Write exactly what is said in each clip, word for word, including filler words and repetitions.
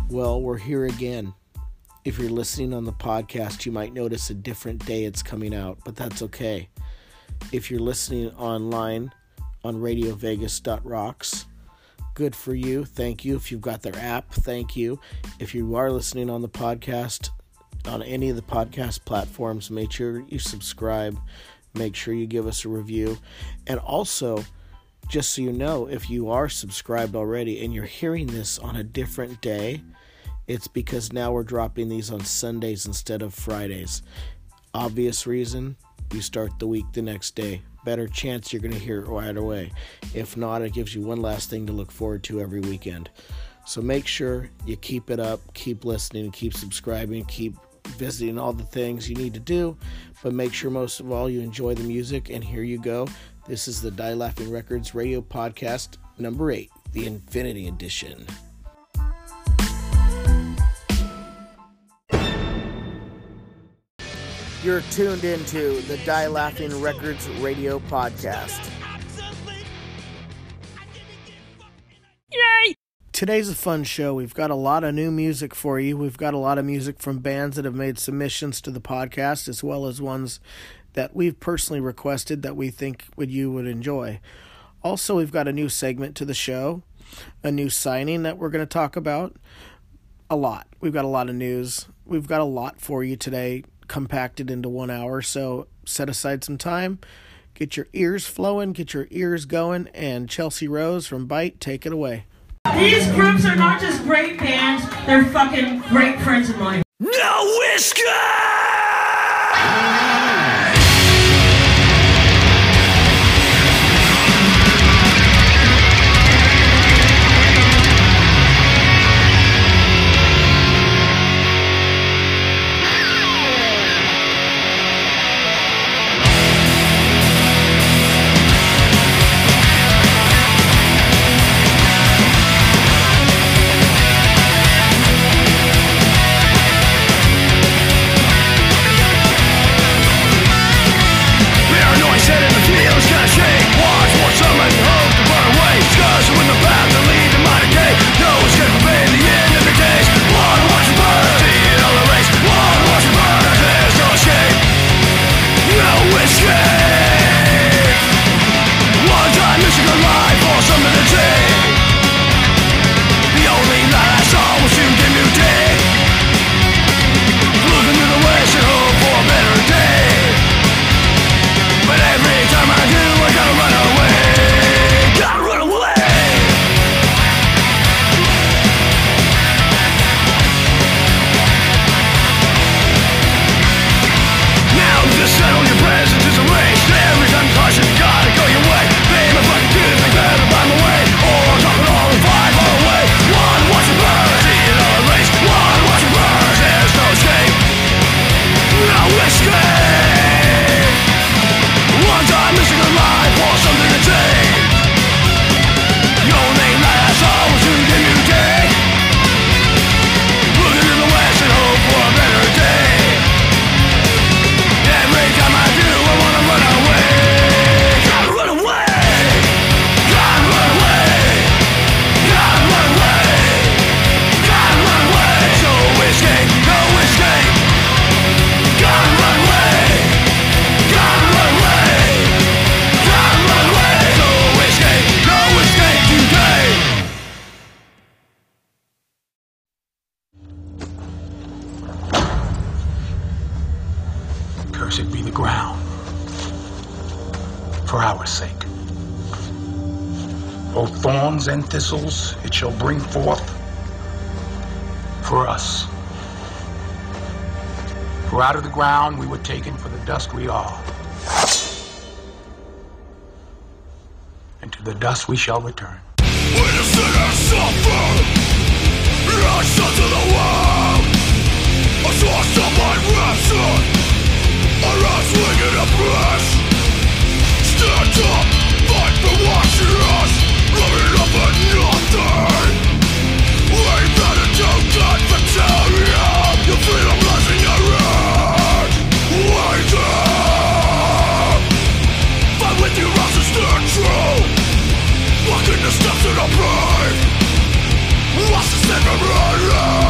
Well, we're here again. If you're listening on the podcast, you might notice a different day it's coming out, but that's okay. If you're listening online on radio vegas dot rocks, good for you. Thank you. If you've got their app, thank you. If you are listening on the podcast, on any of the podcast platforms, make sure you subscribe. Make sure you give us a review. And also, just so you know, if you are subscribed already and you're hearing this on a different day, it's because now we're dropping these on Sundays instead of Fridays. Obvious reason, you start the week the next day. Better chance you're going to hear it right away. If not, it gives you one last thing to look forward to every weekend. So make sure you keep it up, keep listening, keep subscribing, keep visiting all the things you need to do, but make sure most of all you enjoy the music. And here you go. This is the Die Laughing Records radio podcast number eight, the Infinity Edition. You're tuned into the Die Laughing Records radio podcast. Yay! Today's a fun show. We've got a lot of new music for you. We've got a lot of music from bands that have made submissions to the podcast, as well as ones that we've personally requested that we think would you would enjoy. Also, we've got a new segment to the show, a new signing that we're going to talk about. A lot. We've got a lot of news. We've got a lot for you today, compacted into one hour. So set aside some time, get your ears flowing, get your ears going, and Chelsea Rose from Bite, take it away. These groups are not just great bands, they're fucking great friends of mine. No whiskey! Cursed be the ground, for our sake. Both thorns and thistles it shall bring forth for us. For out of the ground we were taken, for the dust we are. And to the dust we shall return. When the sinners suffer, I shut to the world. A source of my rapture, a wrestling in a flesh. Stand up, fight for what's yours, living up at nothing. We've had a two-gun battalion, your freedom lies in your head. Wake up, fight with your eyes and stand true. Walking the steps of the brave. What's the second running?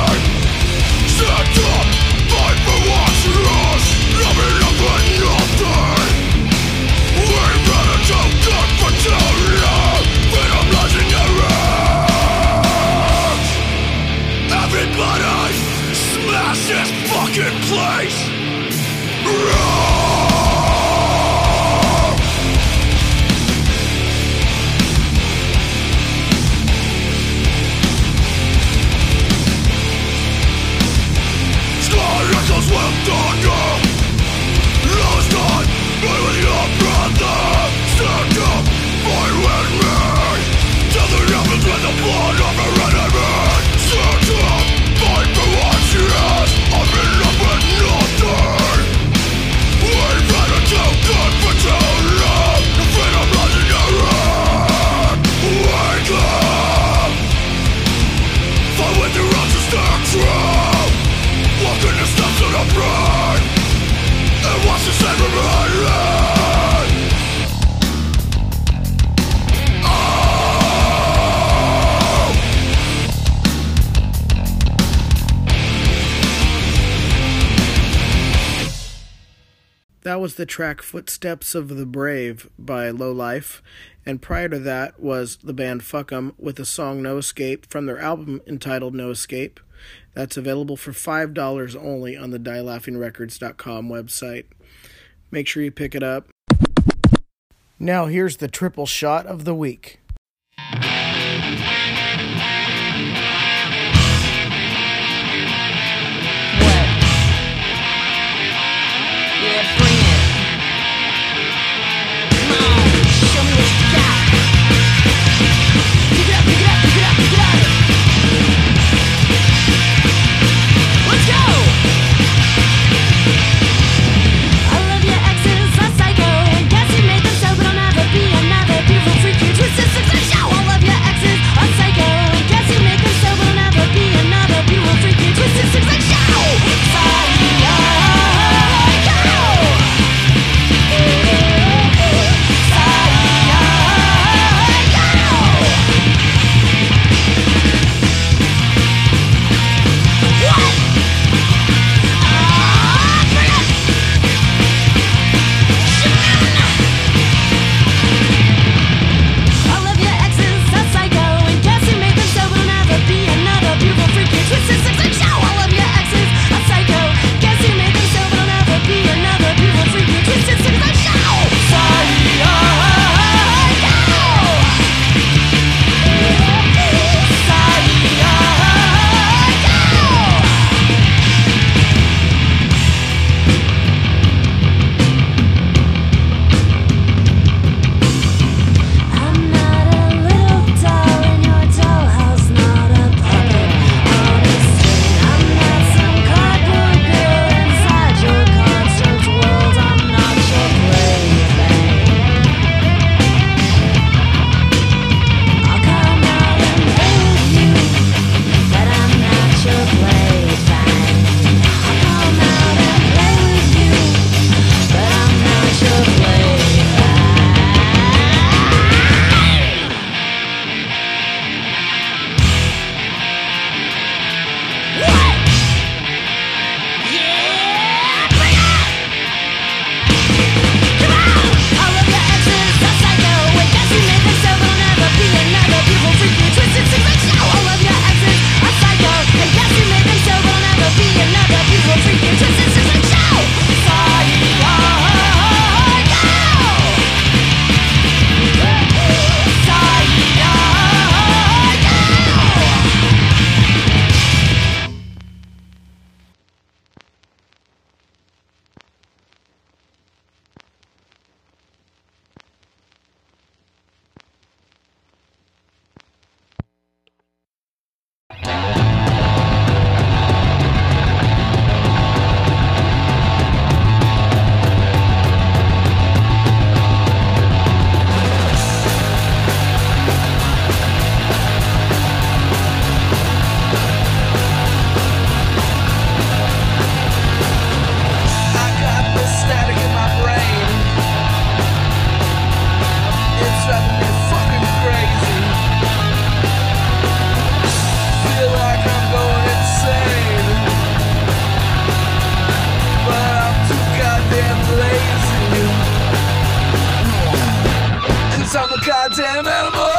that was the track Footsteps of the Brave by Low Life, and prior to that was the band Fuck 'Em with the song No Escape from their album entitled No Escape. That's available for five dollars only on the die laughing records dot com website. Make sure you pick it up. Now here's the triple shot of the week. Goddamn animal!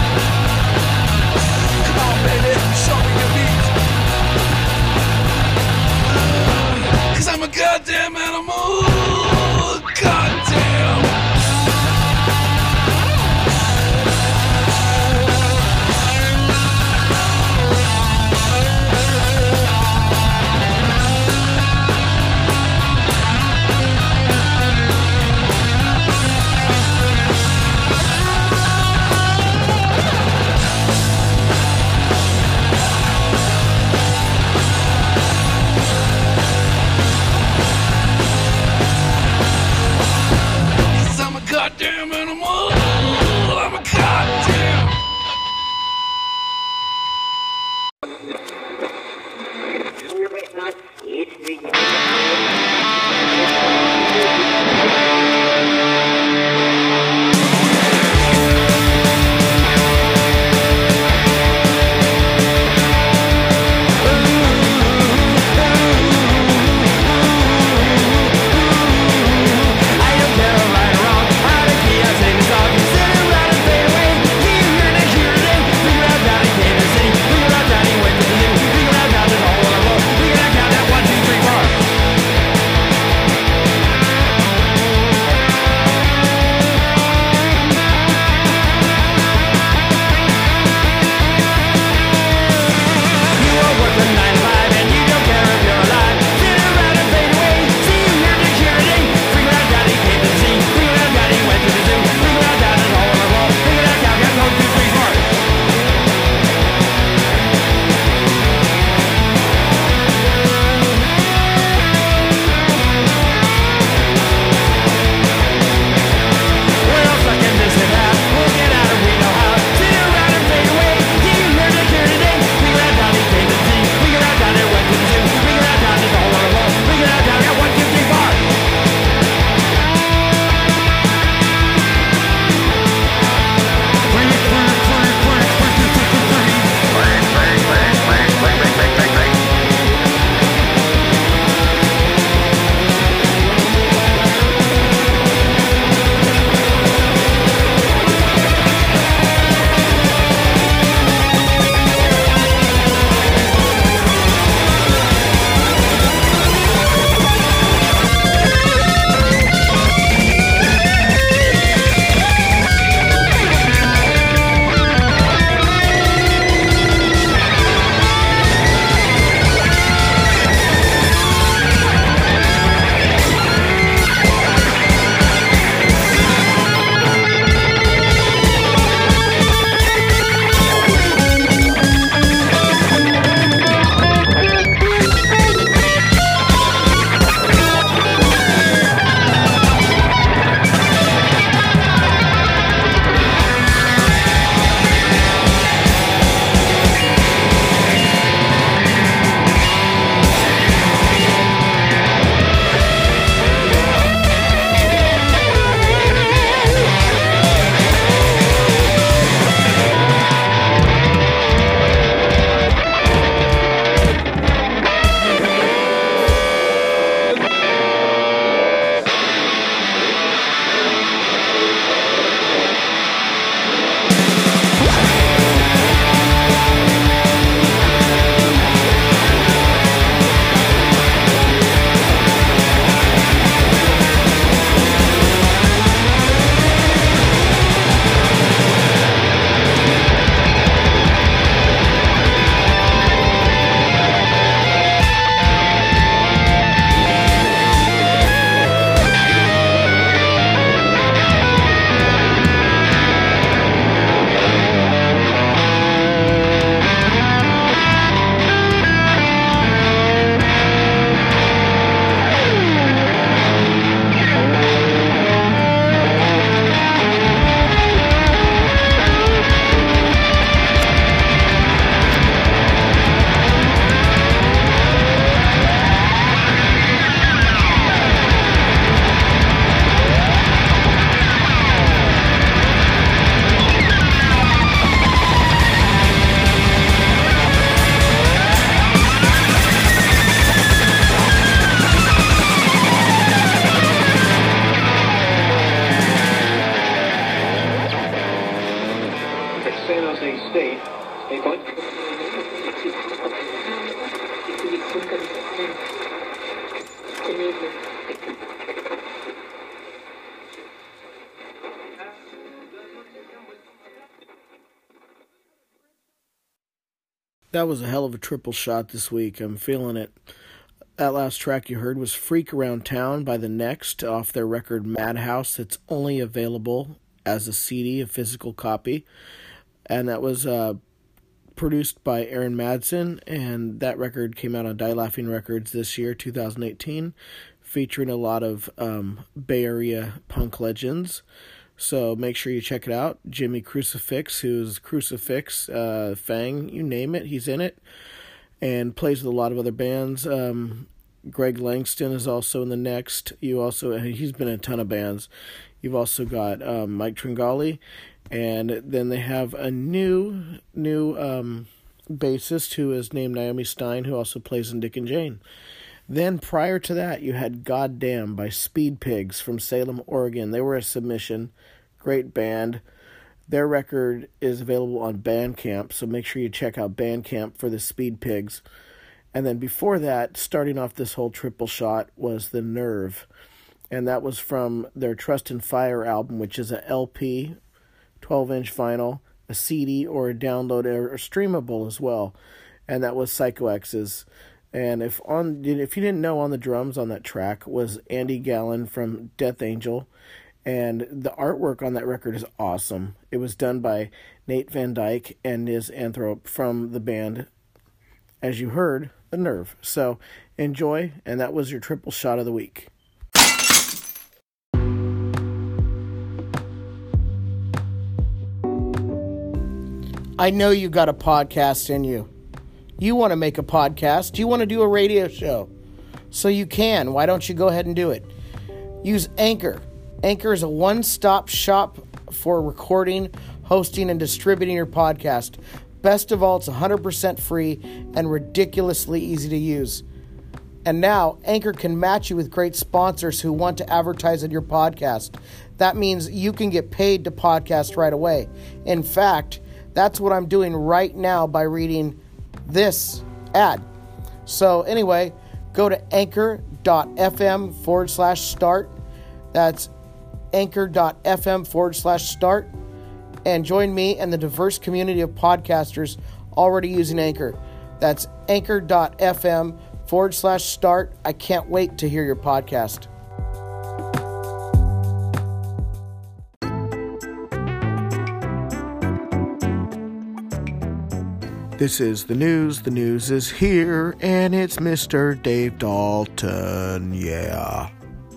Show me your beat. That was a hell of a triple shot this week. I'm feeling it. That last track you heard was Freak Around Town by The Next off their record Madhouse. It's only available as a C D, a physical copy. And that was uh, produced by Aaron Madsen, and that record came out on Die Laughing Records this year, two thousand eighteen, featuring a lot of um, Bay Area punk legends. So make sure you check it out. Jimmy Crucifix, who's Crucifix, uh, Fang, you name it, he's in it. and plays with a lot of other bands. Um, Greg Langston is also in the next. You also he's been in a ton of bands. You've also got um, Mike Tringali, and then they have a new new um, bassist who is named Naomi Stein, who also plays in Dick and Jane. Then prior to that, you had Goddamn by Speed Pigs from Salem, Oregon. They were a submission. Great band. Their record is available on Bandcamp, so make sure you check out Bandcamp for the Speed Pigs. And then before that, starting off this whole triple shot, was The Nerve. And that was from their Trust and Fire album, which is a L P, twelve-inch vinyl, a C D, or a download, or streamable as well. And that was Psycho-X's. And if on if you didn't know, on the drums on that track was Andy Gallen from Death Angel. And the artwork on that record is awesome. It was done by Nate Van Dyke and Niz Anthrop from the band, as you heard, The Nerve. So enjoy, and that was your triple shot of the week. I know you got a podcast in you. You want to make a podcast. You want to do a radio show. So you can. Why don't you go ahead and do it? Use Anchor. Anchor is a one-stop shop for recording, hosting, and distributing your podcast. Best of all, it's one hundred percent free and ridiculously easy to use. And now, Anchor can match you with great sponsors who want to advertise on your podcast. That means you can get paid to podcast right away. In fact, that's what I'm doing right now by reading this ad. So anyway, go to anchor.fm forward slash start. That's anchor.fm forward slash start. And join me and the diverse community of podcasters already using Anchor. That's anchor.fm forward slash start. I can't wait to hear your podcast. This is the news. The news is here, and it's Mister Dave Dalton. Yeah.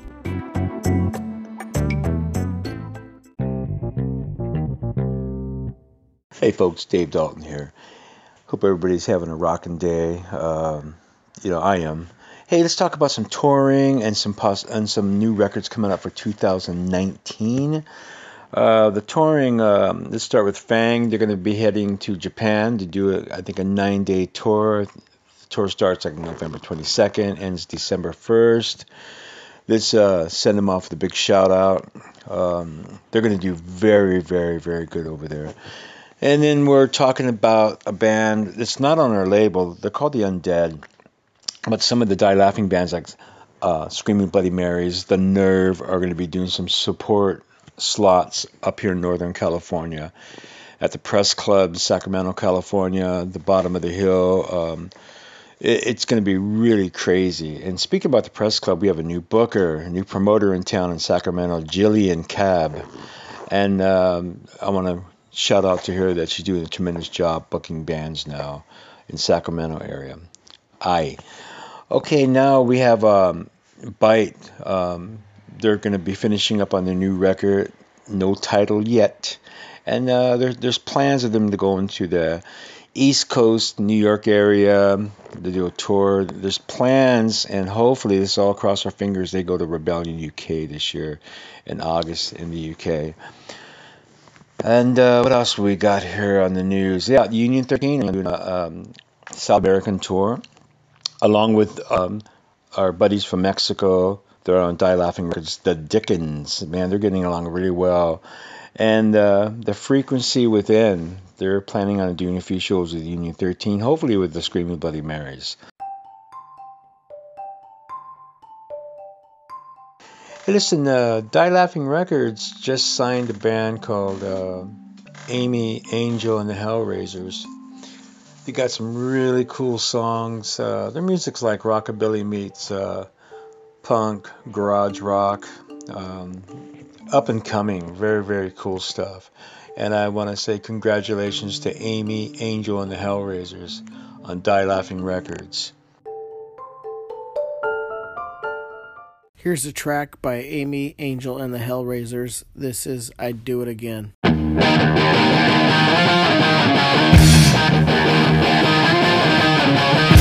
Hey folks, Dave Dalton here. Hope everybody's having a rocking day. Um, you know, I am. Hey, let's talk about some touring and some pos- and some new records coming out for two thousand nineteen. Uh, the touring, um, let's start with Fang. They're going to be heading to Japan to do, a, I think, a nine-day tour. The tour starts like November twenty-second, ends December first. Let's uh, send them off with a big shout-out. Um, they're going to do very, very, very good over there. And then we're talking about a band that's not on our label. They're called The Undead. But some of the Die Laughing bands like uh, Screaming Bloody Marys, The Nerve, are going to be doing some support slots up here in Northern California at the Press Club, Sacramento, California, the bottom of the hill. Um, it, it's going to be really crazy. And speaking about the Press Club, we have a new booker, a new promoter in town in Sacramento, Jillian Cab. And um, I want to shout out to her that she's doing a tremendous job booking bands now in Sacramento area. Aye. Okay, now we have um, Bite. Um, they're going to be finishing up on their new record, no title yet. And uh, there, there's plans of them to go into the East Coast, New York area, to do a tour. There's plans, and hopefully, this all cross our fingers, they go to Rebellion U K this year in August in the U K. And uh, what else we got here on the news? Yeah, Union thirteen doing a um, South American tour, along with um, our buddies from Mexico. They're on Die Laughing Records, the Dickens. Man, they're getting along really well. And uh, the Frequency Within, they're planning on doing a few shows with Union thirteen, hopefully with the Screaming Bloody Marys. Hey, listen, uh, Die Laughing Records just signed a band called uh, Amy, Angel, and the Hellraisers. They got some really cool songs. Uh, their music's like rockabilly meets uh, punk, garage rock, um, up and coming, very, very cool stuff. And I want to say congratulations to Amy, Angel, and the Hellraisers on Die Laughing Records. Here's a track by Amy, Angel, and the Hellraisers. This is I'd Do It Again. We'll be right back.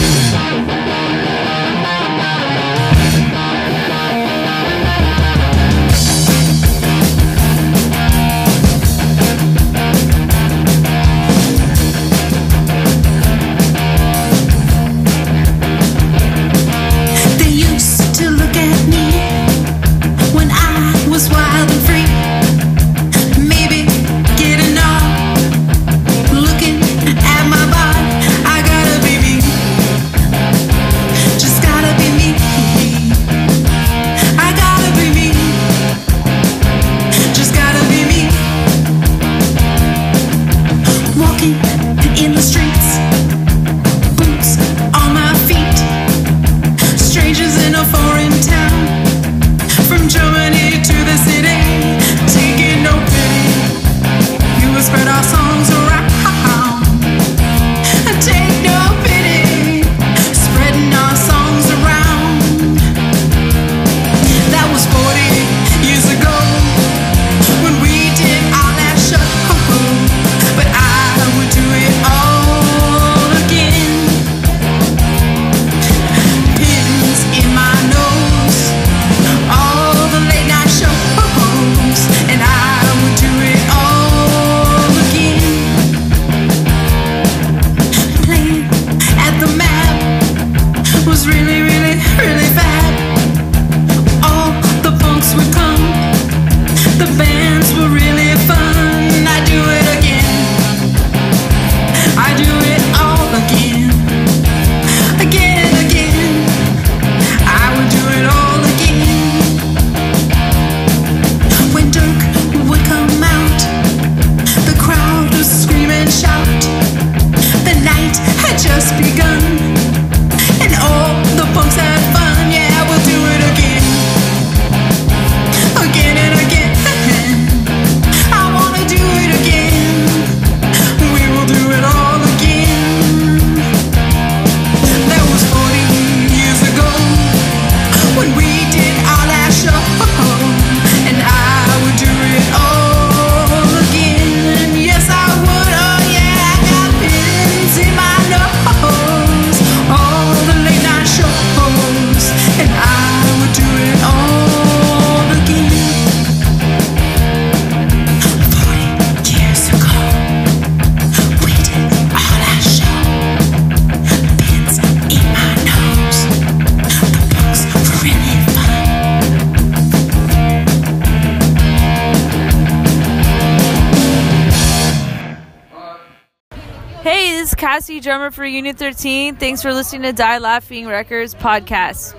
Cassie, drummer for Union thirteen. Thanks for listening to Die Laughing Records podcast.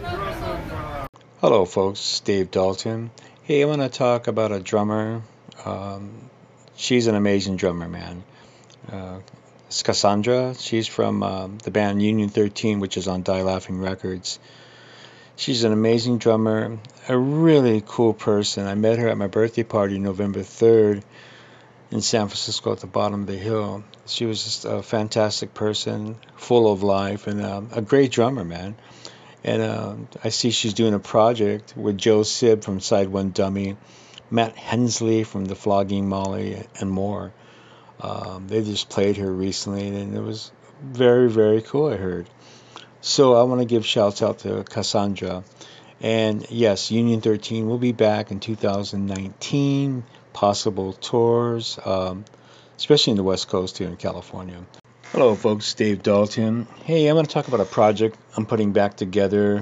Hello, folks. Dave Dalton. Hey, I want to talk about a drummer. Um, she's an amazing drummer, man. Uh, it's Cassandra. She's from um, the band Union thirteen, which is on Die Laughing Records. She's an amazing drummer, a really cool person. I met her at my birthday party November third in San Francisco at the bottom of the hill. She was just a fantastic person, full of life, and um, a great drummer, man. And uh, I see she's doing a project with Joe Sib from Side One Dummy, Matt Hensley from The Flogging Molly, and more. Um, they just played her recently, and it was very, very cool, I heard. So I want to give shouts out to Cassandra. And yes, Union thirteen will be back in two thousand nineteen, possible tours, um, especially in the West Coast here in California. Hello, folks. Dave Dalton. Hey, I'm going to talk about a project I'm putting back together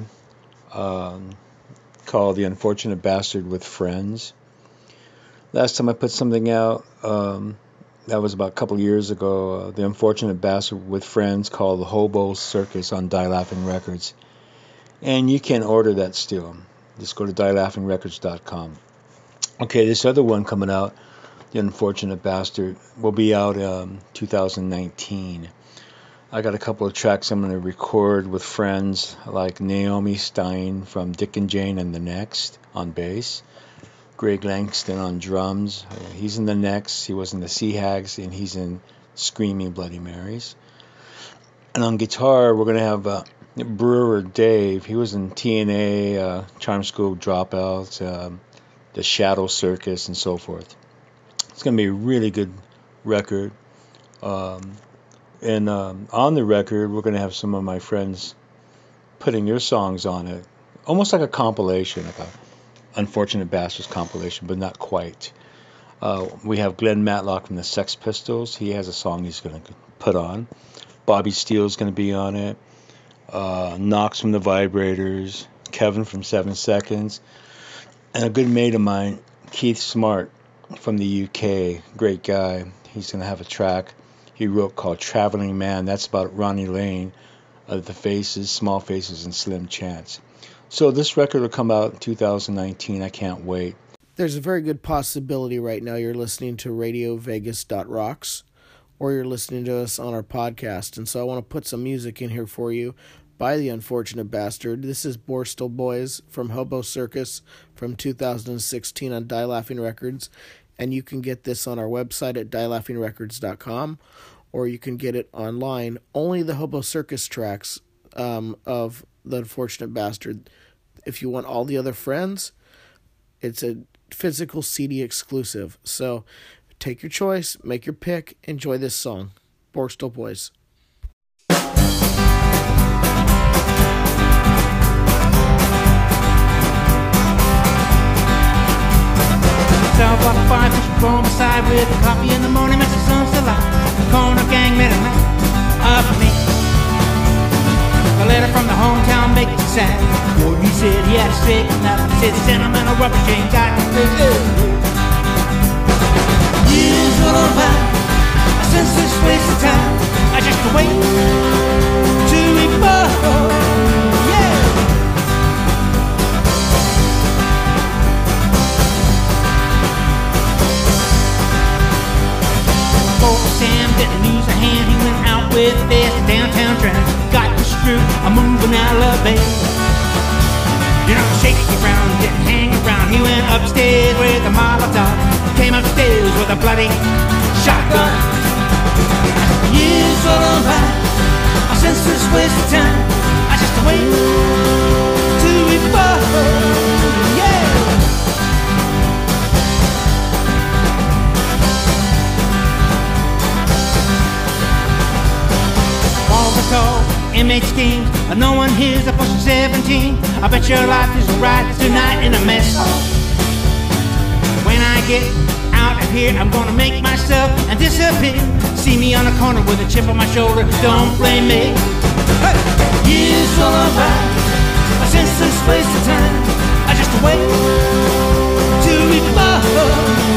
um, called The Unfortunate Bastard with Friends. Last time I put something out, um, that was about a couple years ago, uh, The Unfortunate Bastard with Friends, called The Hobo Circus on Die Laughing Records. And you can order that still. Just go to die laughing records dot com. Okay, this other one coming out, The Unfortunate Bastard, will be out um, two thousand nineteen. I got a couple of tracks I'm going to record with friends like Naomi Stein from Dick and Jane and the Next on bass. Greg Langston on drums. He's in the Next. He was in the Sea Hags, and he's in Screaming Bloody Marys. And on guitar, we're going to have uh, Brewer Dave. He was in T N A, uh, Charm School Dropout, um, The Shadow Circus, and so forth. It's going to be a really good record. Um, and um, on the record, we're going to have some of my friends putting your songs on it. Almost like a compilation, like a Unfortunate Bastards compilation, but not quite. Uh, we have Glenn Matlock from the Sex Pistols. He has a song he's going to put on. Bobby Steele's going to be on it. Uh, Knox from the Vibrators. Kevin from Seven Seconds. And a good mate of mine, Keith Smart from the U K. Great guy. He's going to have a track he wrote called Traveling Man. That's about Ronnie Lane of the Faces, Small Faces, and Slim Chance. So this record will come out in two thousand nineteen. I can't wait. There's a very good possibility right now you're listening to radio vegas dot rocks, or you're listening to us on our podcast. And so I want to put some music in here for you by The Unfortunate Bastard. This is Borstal Boys from Hobo Circus from two thousand sixteen on Die Laughing Records. And you can get this on our website at die laughing records dot com, or you can get it online. Only the Hobo Circus tracks um, of The Unfortunate Bastard. If you want all the other friends, it's a physical C D exclusive. So take your choice, make your pick, enjoy this song. Borstal Boys. South Block five, push from my side with coffee in the morning, makes the sun still out. Corner gang met a night up for me. A letter from the hometown makes it sad. Lord, he said he had a stick, and that said sentimental rubber chain got me good. Years roll by, a senseless waste of time. I just wait to evolve. Sam didn't use a hand, he went out with this downtown train. Got the screw, I'm moving out of bed. You don't shake around, didn't hang around. He went upstairs with a Molotov, came upstairs with a bloody shotgun. Years roll by, a senseless waste of time. I just wait to evolve, yeah. Tall inmate schemes, but no one hears a pushing seventeen. I bet your life is right tonight in a mess. When I get out of here, I'm gonna make myself and disappear. See me on the corner with a chip on my shoulder, don't blame me. Hey! Years roll by, a senseless waste of time. I just wait to evolve.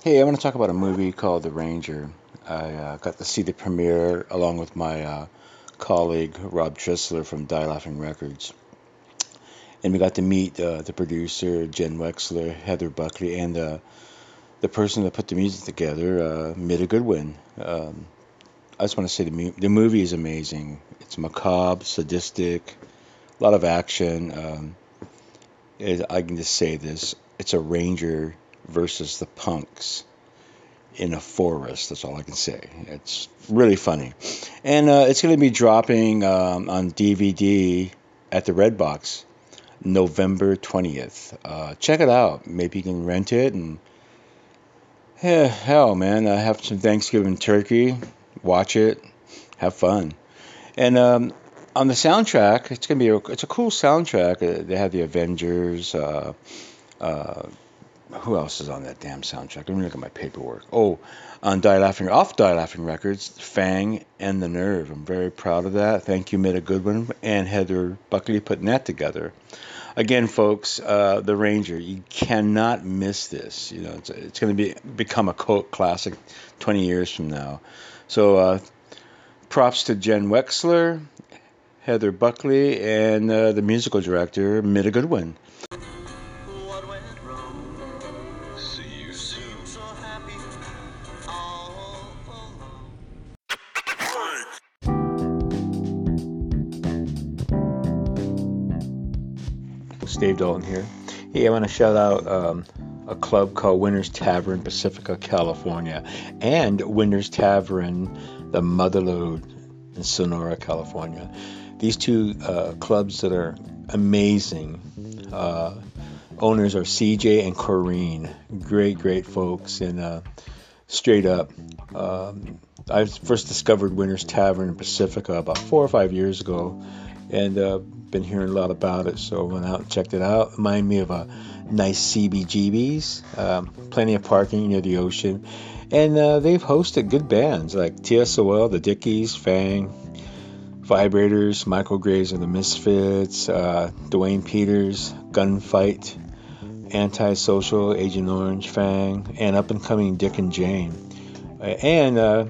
Hey, I want to talk about a movie called The Ranger. I uh, got to see the premiere along with my uh, colleague Rob Trissler from Die Laughing Records. And we got to meet uh, the producer, Jen Wexler, Heather Buckley, and uh, the person that put the music together, uh, Mida Goodwin. Um, I just want to say the, mu- the movie is amazing. It's macabre, sadistic, a lot of action. Um, it, I can just say this. It's a ranger versus the punks in a forest. That's all I can say. It's really funny. And uh, it's going to be dropping um, on D V D at the Redbox November twentieth. Uh, check it out. Maybe you can rent it. And yeah, hell, man, uh, have some Thanksgiving turkey. Watch it. Have fun. And um, on the soundtrack, it's going to be a, it's a cool soundtrack. Uh, they have the Avengers. Uh, uh, Who else is on that damn soundtrack? Let me look at my paperwork. Oh, on Die Laughing, off Die Laughing Records, Fang and The Nerve. I'm very proud of that. Thank you, Mida Goodwin and Heather Buckley, putting that together. Again, folks, uh, The Ranger. You cannot miss this. You know, it's, it's going to be become a cult classic twenty years from now. So, uh, props to Jen Wexler, Heather Buckley, and uh, the musical director, Mida Goodwin. Dave Dalton here. Hey, I want to shout out um, a club called Winners Tavern, Pacifica, California, and Winners Tavern, the Motherlode in Sonora, California. These two uh, clubs that are amazing. Uh, owners are C J and Corrine. Great, great folks. And uh, straight up, um, I first discovered Winners Tavern in Pacifica about four or five years ago. And uh, been hearing a lot about it, so went out and checked it out. Remind me of a nice C B G B's. Um, plenty of parking near the ocean, and uh, they've hosted good bands like T S O L, the Dickies, Fang, Vibrators, Michael Graves and the Misfits, uh, Dwayne Peters, Gunfight, Antisocial, Agent Orange, Fang, and up and coming Dick and Jane, uh, and uh,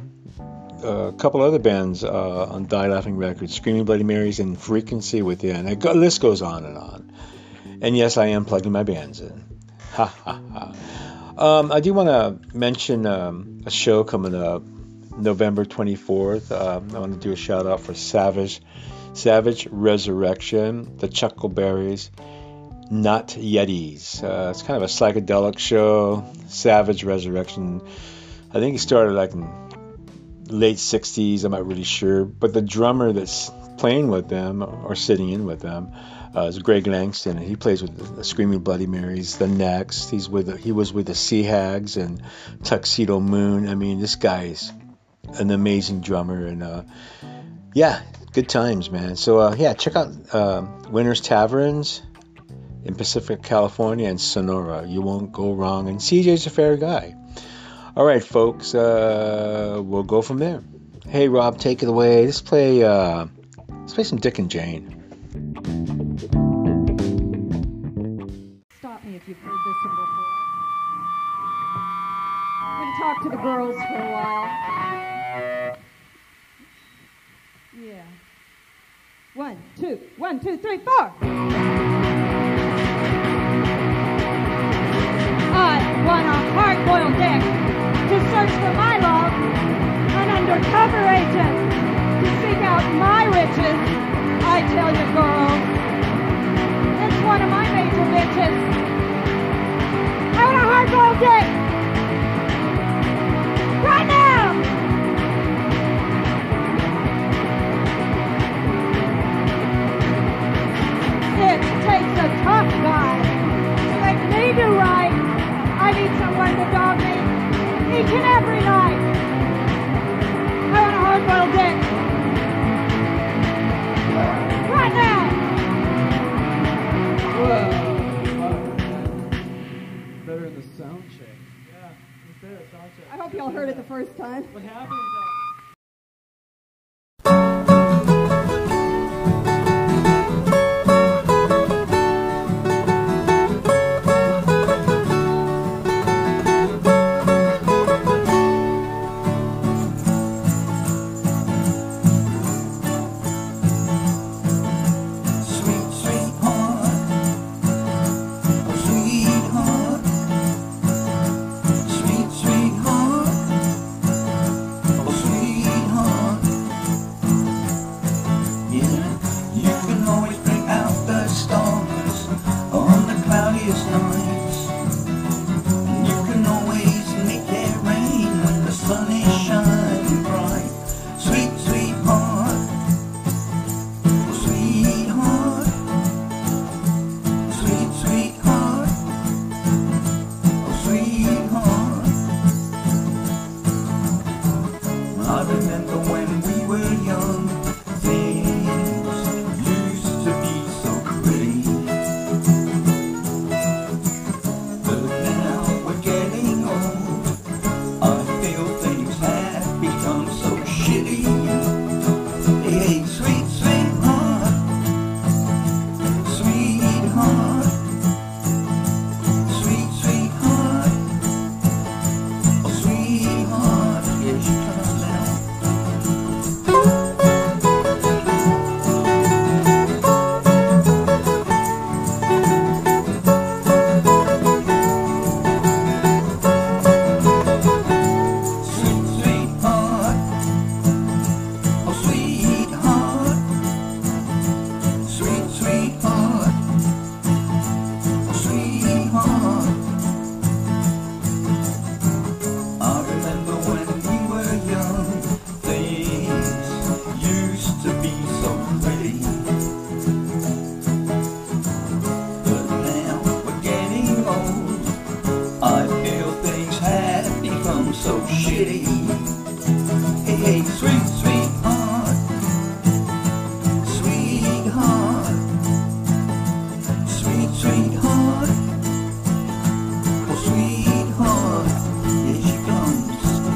a couple other bands uh, on Die Laughing Records, Screaming Bloody Marys and Frequency Within. The list goes on and on. And yes, I am plugging my bands in. Ha ha ha. Um, I do want to mention um, a show coming up November twenty-fourth. Uh, I want to do a shout out for Savage, Savage Resurrection, the Chuckleberries, Not Yetis. Uh, it's kind of a psychedelic show. Savage Resurrection. I think it started like in late sixties, I'm not really sure, but the drummer that's playing with them or sitting in with them uh, is Greg Langston, and he plays with the, the Screaming Bloody Marys, the Next. He's with the, he was with the Sea Hags and Tuxedo Moon. I mean, this guy's an amazing drummer, and uh, yeah, good times, man. So uh, yeah, check out uh, Winners Taverns in Pacific, California, and Sonora. You won't go wrong, and C J's a fair guy. All right, folks, uh, we'll go from there. Hey, Rob, take it away. Let's play, uh, let's play some Dick and Jane. Stop me if you've heard this one before. I'm going to talk to the girls for a while. Yeah. One, two, one, two, three, four. I want a hard-boiled dick to search for my love, an undercover agent to seek out my riches. I tell you, girls, it's one of my major bitches. I want a hard-boiled dick right now. It takes a tough guy to make me do right. I need someone to dog me each and every night. I want a hard-boiled dick. Right now. Whoa. Better in the sound check. Yeah, it's better sound check. I hope y'all heard it the first time. What happened? Uh, so shitty. Hey, hey, sweet, sweetheart, sweetheart, sweet, sweetheart, oh sweetheart, here she comes.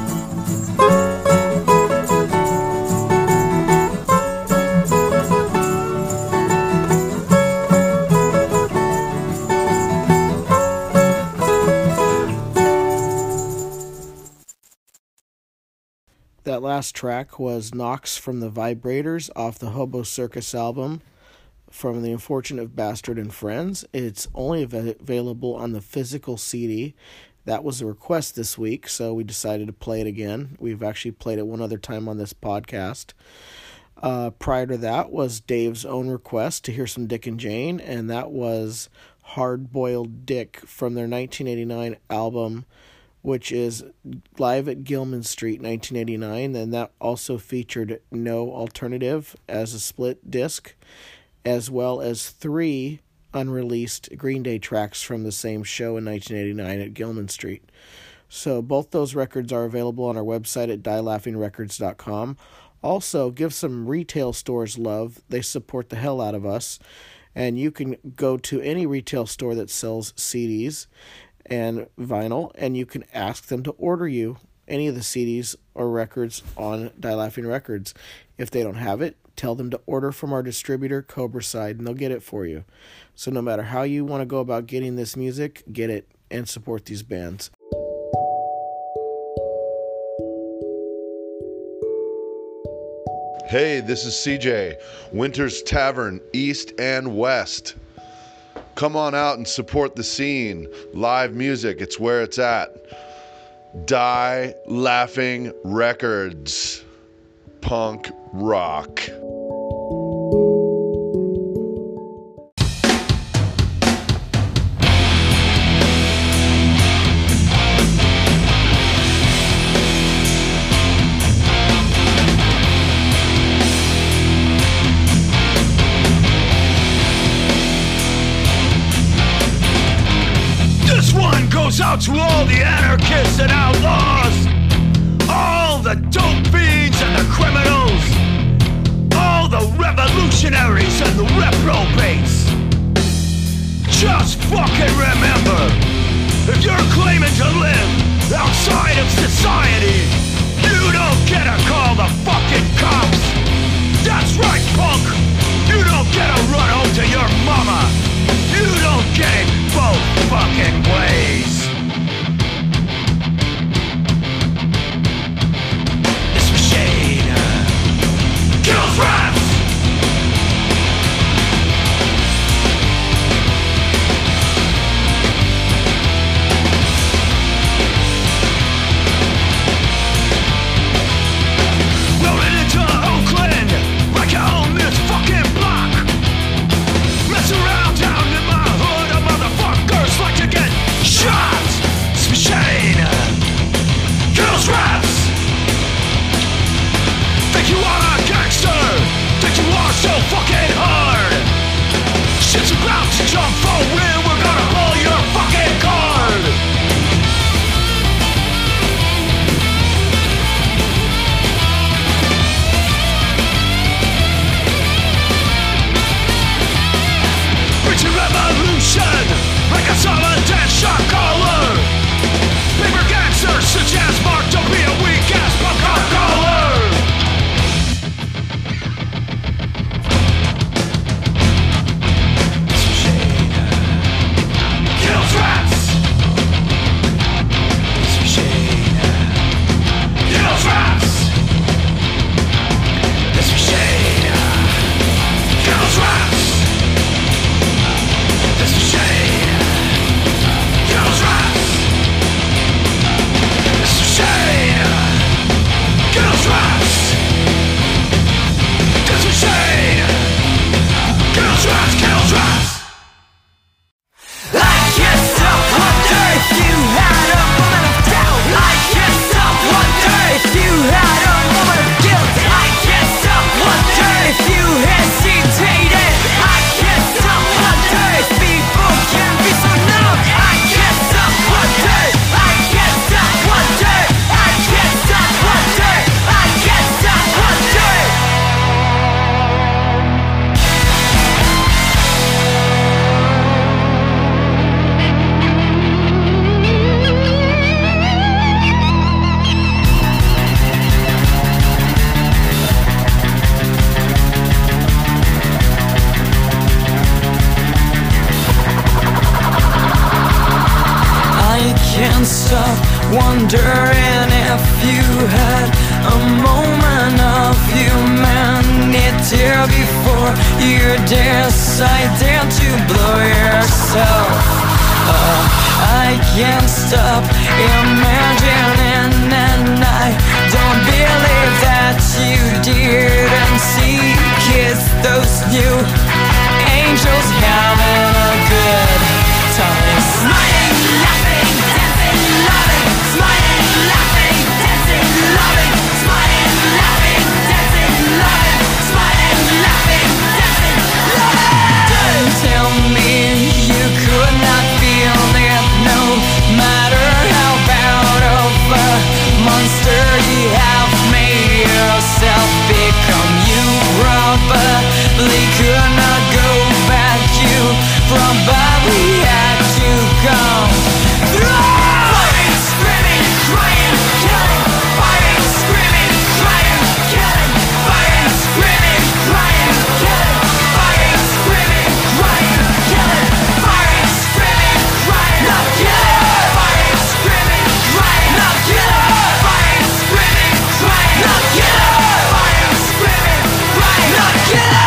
That last track was Knox from the Vibrators off the Hobo Circus album from The Unfortunate Bastard and Friends. It's only av- available on the physical C D. That was a request this week, so we decided to play it again. We've actually played it one other time on this podcast. Uh, prior to that was Dave's own request to hear some Dick and Jane, and that was Hard Boiled Dick from their nineteen eighty-nine album, which is Live at Gilman Street, nineteen eighty-nine, and that also featured No Alternative as a split disc, as well as three unreleased Green Day tracks from the same show in nineteen eighty-nine at Gilman Street. So both those records are available on our website at die laughing records dot com. Also, give some retail stores love. They support the hell out of us. And you can go to any retail store that sells C Ds and vinyl, and you can ask them to order you any of the C Ds or records on Die Laughing Records. If they don't have it, tell them to order from our distributor, Cobra Side, and they'll get it for you. So no matter how you want to go about getting this music, get it and support these bands. Hey, this is C J, Winter's Tavern, East and West. Come on out and support the scene. Live music, it's where it's at. Die Laughing Records. Punk rock. Goes out to all the anarchists and outlaws, all the dope fiends and the criminals, all the revolutionaries and the reprobates. Just fucking remember, if you're claiming to live outside of society, you don't get to call the fucking cops. That's right, punk. You don't get to run home to your mama. You don't get it both fucking ways. This machine uh, kills rats. Rolling into Oakland like I own this fucking block. Mess around down in my hood, a motherfuckers like to get shot. can't stop wondering if you had a moment of humanity before you decided to blow yourself up. I can't stop imagining, and I don't believe that you didn't see kids, those new angels having a good time. Smiling, laughing, dancing, loving. Smiling, laughing, dancing, loving. Smiling, laughing, dancing, loving. Smiling, laughing, dancing, loving. Don't tell me you could not feel it, no matter how bad of a monster you have made yourself become. You probably could not go back, you probably had to come through. Fighting, screaming, crying, killing. Fighting, screaming, crying, killing. Fighting, screaming, crying, killing. Fighting, screaming, crying, killing. Fighting, screaming, crying, not killing. Fighting, screaming, crying, not killing. Fighting, screaming, crying, not killing. Fighting, screaming, crying, not killing.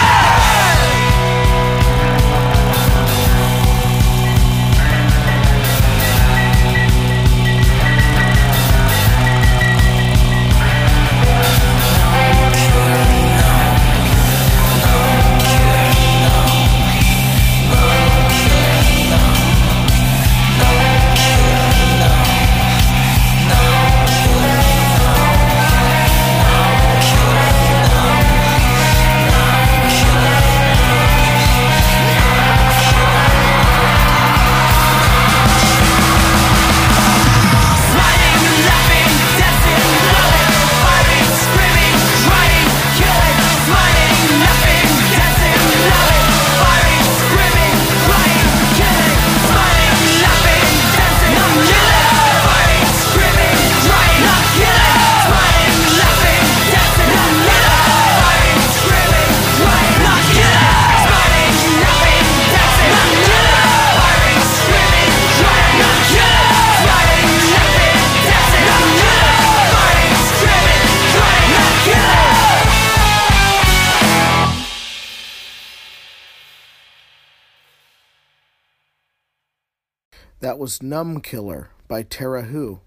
That was Numb Killer by Terra Who.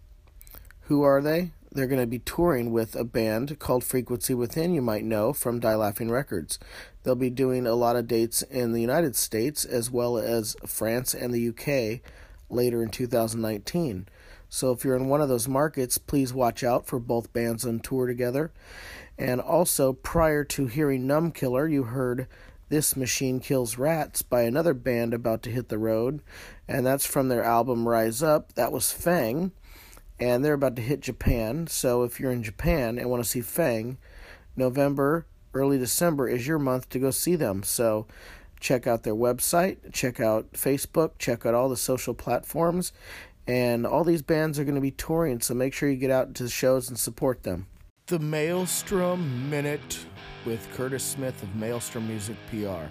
Who are they? They're going to be touring with a band called Frequency Within, you might know, from Die Laughing Records. They'll be doing a lot of dates in the United States as well as France and the U K later in two thousand nineteen. So if you're in one of those markets, please watch out for both bands on tour together. And also, prior to hearing Numb Killer, you heard This Machine Kills Rats by another band about to hit the road, and that's from their album Rise Up. That was Fang, and they're about to hit Japan. So if you're in Japan and want to see Fang, November, early December is your month to go see them. So check out their website, check out Facebook, check out all the social platforms, and all these bands are going to be touring, so make sure you get out to the shows and support them. The Maelstrom Minute with Curtis Smith of Maelstrom Music P R.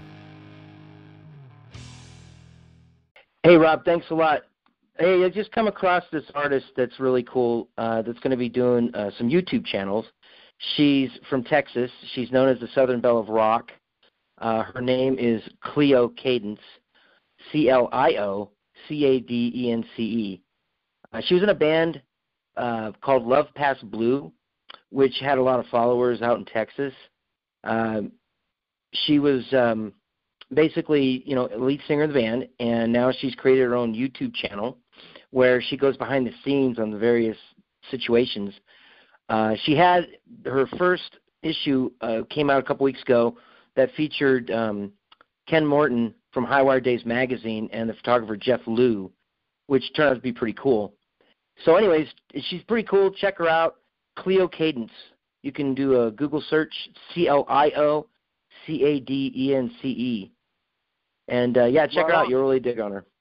Hey, Rob, thanks a lot. Hey, I just come across this artist that's really cool uh, that's going to be doing uh, some YouTube channels. She's from Texas. She's known as the Southern Belle of Rock. Uh, her name is Cleo Cadence, C L I O C A D E N C E. Uh, she was in a band uh, called Love Past Blue, which had a lot of followers out in Texas. Uh, she was um, basically, you know, lead singer of the band, and now she's created her own YouTube channel where she goes behind the scenes on the various situations. Uh, she had her first issue uh, came out a couple weeks ago that featured um, Ken Morton from High Wire Days magazine and the photographer Jeff Liu, which turned out to be pretty cool. So anyways, she's pretty cool. Check her out. Cleo Cadence. You can do a Google search, C L I O C A D E N C E. And, uh, yeah, check her out. You'll really dig on her.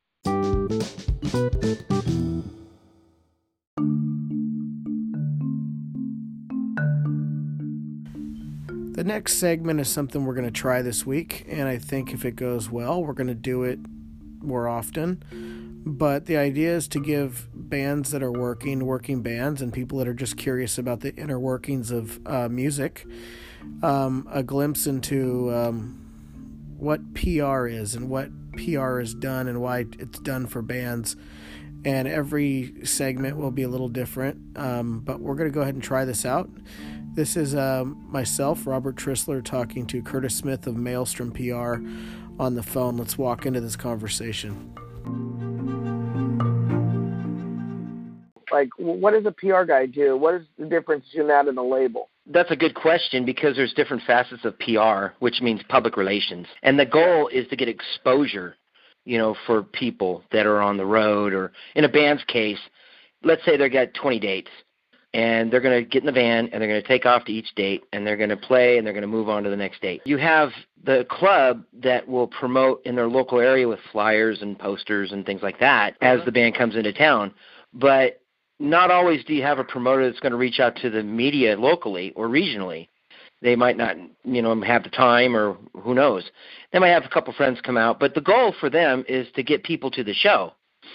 The next segment is something we're going to try this week, and I think if it goes well, we're going to do it more often. But the idea is to give bands that are working, working bands, and people that are just curious about the inner workings of uh, music, um, a glimpse into um, what P R is and what P R is done and why it's done for bands. And every segment will be a little different, um, but we're going to go ahead and try this out. This is um, myself, Robert Trissler, talking to Curtis Smith of Maelstrom P R on the phone. Let's walk into this conversation. Like, what does a P R guy do? What is the difference between that and a label? That's a good question because there's different facets of P R, which means public relations. And the goal is to get exposure, you know, for people that are on the road, or in a band's case, let's say they've got twenty dates and they're going to get in the van and they're going to take off to each date and they're going to play and they're going to move on to the next date. You have the club that will promote in their local area with flyers and posters and things like that as the band comes into town. But not always do you have a promoter that's going to reach out to the media locally or regionally. They might not, you know, have the time, or who knows. They might have a couple friends come out, but the goal for them is to get people to the show.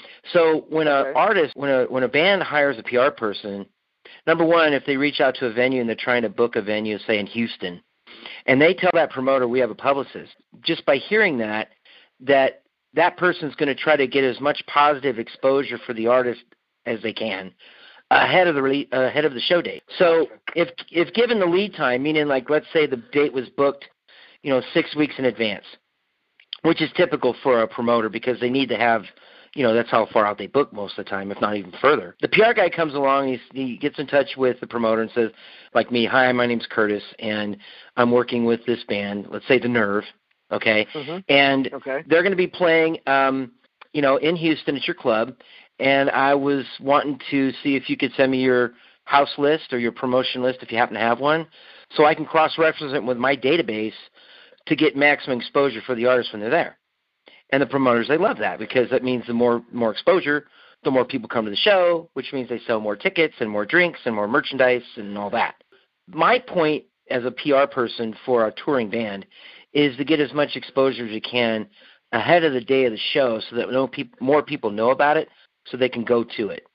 So when an artist, when a when a band hires a P R person, number one, if they reach out to a venue and they're trying to book a venue, say in Houston, and they tell that promoter we have a publicist, just by hearing that, that that person's going to try to get as much positive exposure for the artist as they can ahead of the rele- ahead of the show date. So if if given the lead time, meaning like let's say the date was booked, you know, six weeks in advance, which is typical for a promoter because they need to have, you know, that's how far out they book most of the time, if not even further. The P R guy comes along, he's, he gets in touch with the promoter and says, like me, hi, my name's Curtis, and I'm working with this band, let's say The Nerve, okay? Mm-hmm. And okay. they're going to be playing, um, you know, in Houston at your club, and I was wanting to see if you could send me your house list or your promotion list if you happen to have one, so I can cross-reference it with my database to get maximum exposure for the artists when they're there. And the promoters, they love that because that means the more more exposure, the more people come to the show, which means they sell more tickets and more drinks and more merchandise and all that. My point as a P R person for a touring band is to get as much exposure as you can ahead of the day of the show so that no peop- more people know about it, so they can go to it.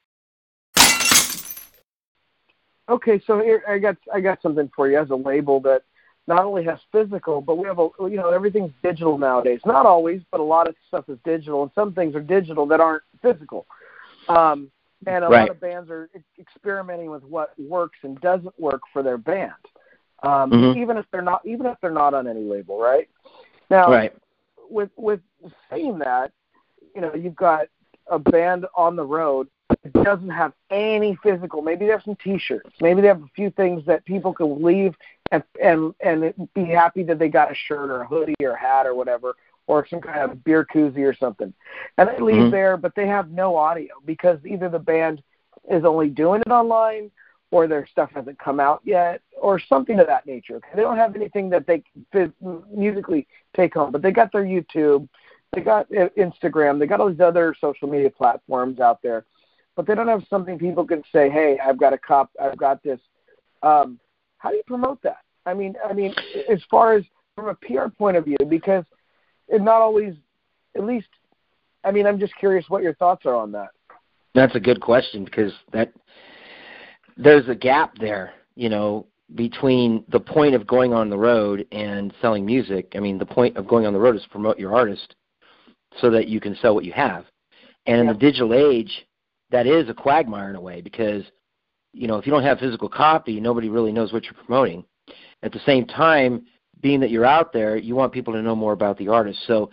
Okay, so here I got I got something for you as a label that not only has physical, but we have a you know everything's digital nowadays. Not always, but a lot of stuff is digital, and some things are digital that aren't physical. Um, and a right. lot of bands are experimenting with what works and doesn't work for their band, um, mm-hmm. even if they're not even if they're not on any label, right? Now, right. with with saying that, you know, you've got a band on the road that doesn't have any physical. Maybe they have some T-shirts. Maybe they have a few things that people can leave and and and be happy that they got a shirt or a hoodie or a hat or whatever, or some kind of beer koozie or something. And they leave mm-hmm. there, but they have no audio because either the band is only doing it online or their stuff hasn't come out yet or something of that nature. They don't have anything that they can musically take home, but they got their YouTube. They got Instagram. They got all these other social media platforms out there, but they don't have something people can say, "Hey, I've got a cop. I've got this." Um, how do you promote that? I mean, I mean, as far as from a P R point of view, because it not always, at least, I mean, I'm just curious what your thoughts are on that. That's a good question because that there's a gap there, you know, between the point of going on the road and selling music. I mean, the point of going on the road is to promote your artist so that you can sell what you have. And in yeah. the digital age, that is a quagmire in a way because, you know, if you don't have physical copy, nobody really knows what you're promoting. At the same time, being that you're out there, you want people to know more about the artist. So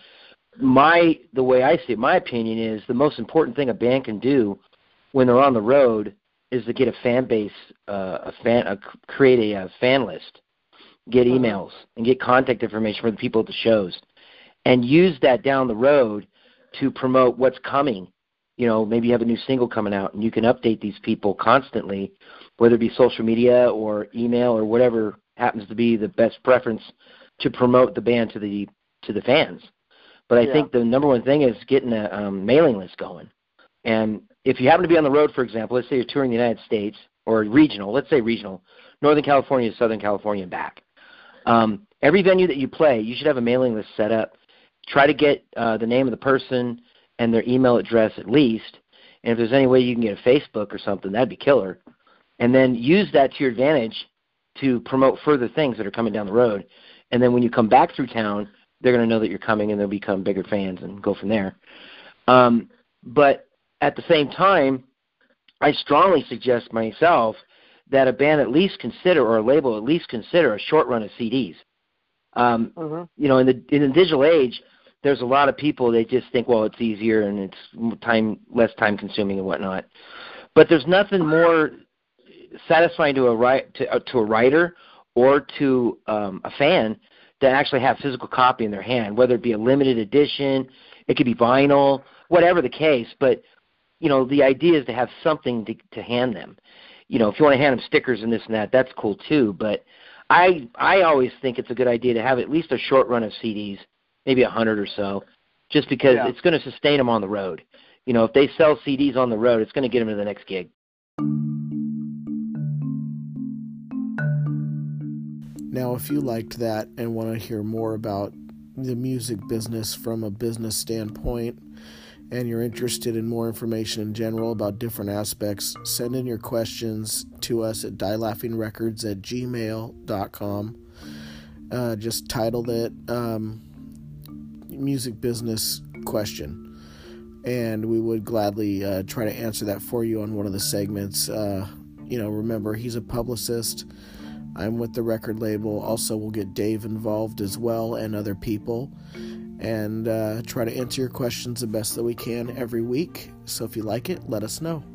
my the way I see it, my opinion is the most important thing a band can do when they're on the road is to get a fan base, uh, a fan, a, create a, a fan list, get emails, and get contact information for the people at the shows, and use that down the road to promote what's coming. You know, maybe you have a new single coming out, and you can update these people constantly, whether it be social media or email or whatever happens to be the best preference to promote the band to the to the fans. But I yeah. think the number one thing is getting a um, mailing list going. And if you happen to be on the road, for example, let's say you're touring the United States or regional, let's say regional, Northern California to Southern California and back. Um, every venue that you play, you should have a mailing list set up. Try to get uh, the name of the person and their email address at least. And if there's any way you can get a Facebook or something, that'd be killer. And then use that to your advantage to promote further things that are coming down the road. And then when you come back through town, they're going to know that you're coming, and they'll become bigger fans and go from there. Um, but at the same time, I strongly suggest myself that a band at least consider, or a label at least consider, a short run of C Ds. Um, mm-hmm. You know, in the in the digital age, there's a lot of people, they just think, well, it's easier and it's time less time consuming and whatnot. But there's nothing more satisfying to a write, to, uh, to a writer or to um, a fan to actually have physical copy in their hand, whether it be a limited edition, it could be vinyl, whatever the case. But you know, the idea is to have something to, to hand them. You know, if you want to hand them stickers and this and that, that's cool too. But I I always think it's a good idea to have at least a short run of C Ds, maybe a hundred or so, just because yeah. it's going to sustain them on the road. You know, if they sell C Ds on the road, it's going to get them to the next gig. Now, if you liked that and want to hear more about the music business from a business standpoint, and you're interested in more information in general about different aspects, send in your questions to us at die laughing records at gmail dot com. Uh, just title it um, Music Business Question, and we would gladly uh, try to answer that for you on one of the segments. Uh, you know, remember, he's a publicist. I'm with the record label. Also, we'll get Dave involved as well and other people, and uh, try to answer your questions the best that we can every week. So if you like it, let us know.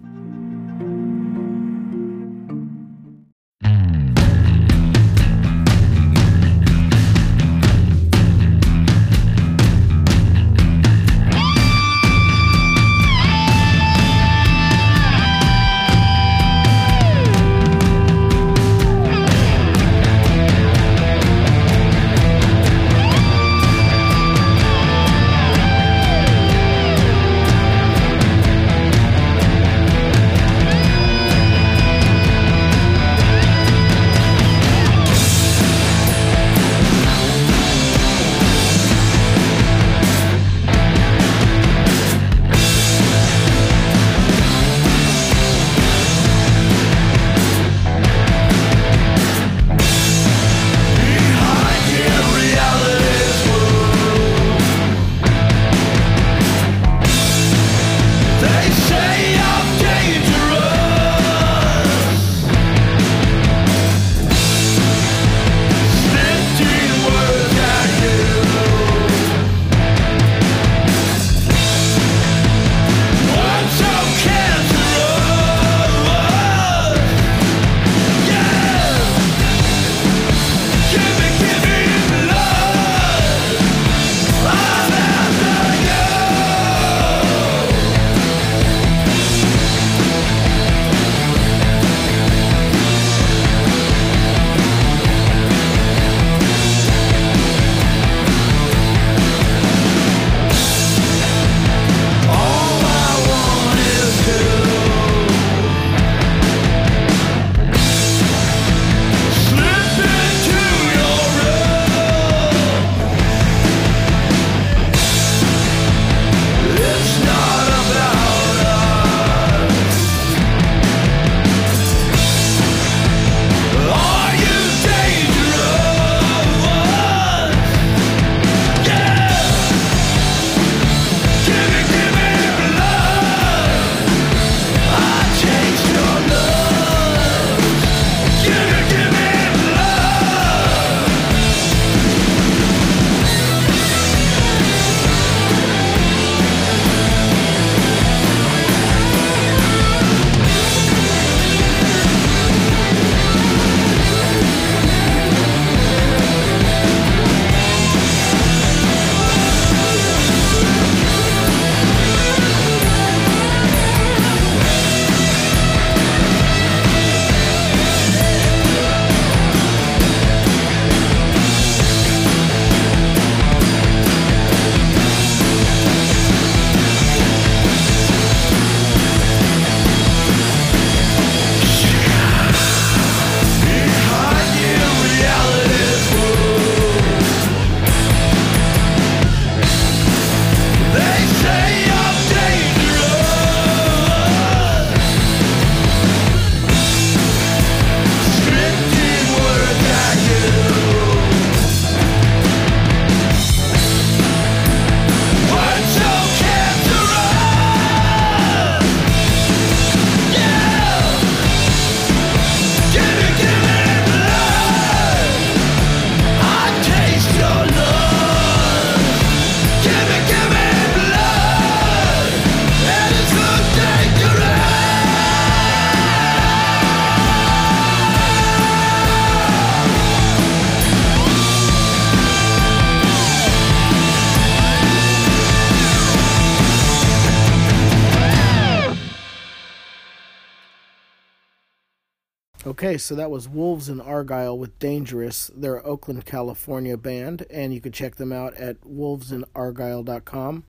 Okay, so that was Wolves in Argyle with Dangerous. They're an Oakland, California band, and you can check them out at wolves in argyle dot com.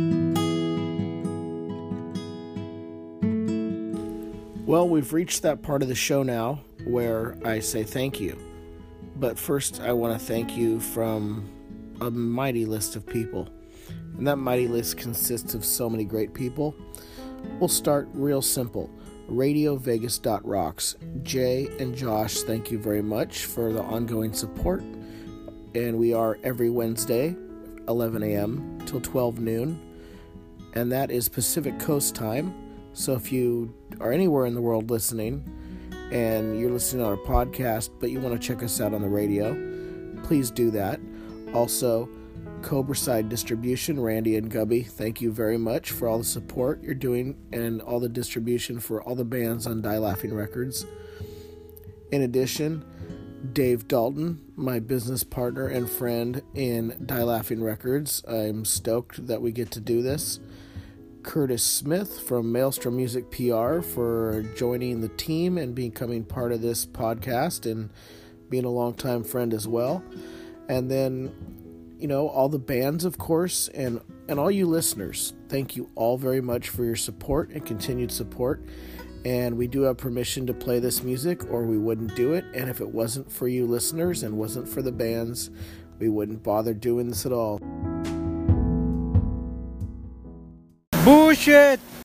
Well, we've reached that part of the show now where I say thank you. But first, I want to thank you from a mighty list of people. And that mighty list consists of so many great people. We'll start real simple. radio vegas dot rocks. Jay and Josh, thank you very much for the ongoing support. And we are every Wednesday, eleven a.m. till twelve noon. And that is Pacific Coast time. So if you are anywhere in the world listening, and you're listening on a podcast, but you want to check us out on the radio, please do that. Also, Cobra Side Distribution, Randy and Gubby, thank you very much for all the support you're doing and all the distribution for all the bands on Die Laughing Records. In addition, Dave Dalton, my business partner and friend in Die Laughing Records. I'm stoked that we get to do this. Curtis Smith from Maelstrom Music P R for joining the team and becoming part of this podcast and being a longtime friend as well. And then, you know, all the bands, of course, and, and all you listeners. Thank you all very much for your support and continued support. And we do have permission to play this music, or we wouldn't do it. And if it wasn't for you listeners and wasn't for the bands, we wouldn't bother doing this at all. Bullshit!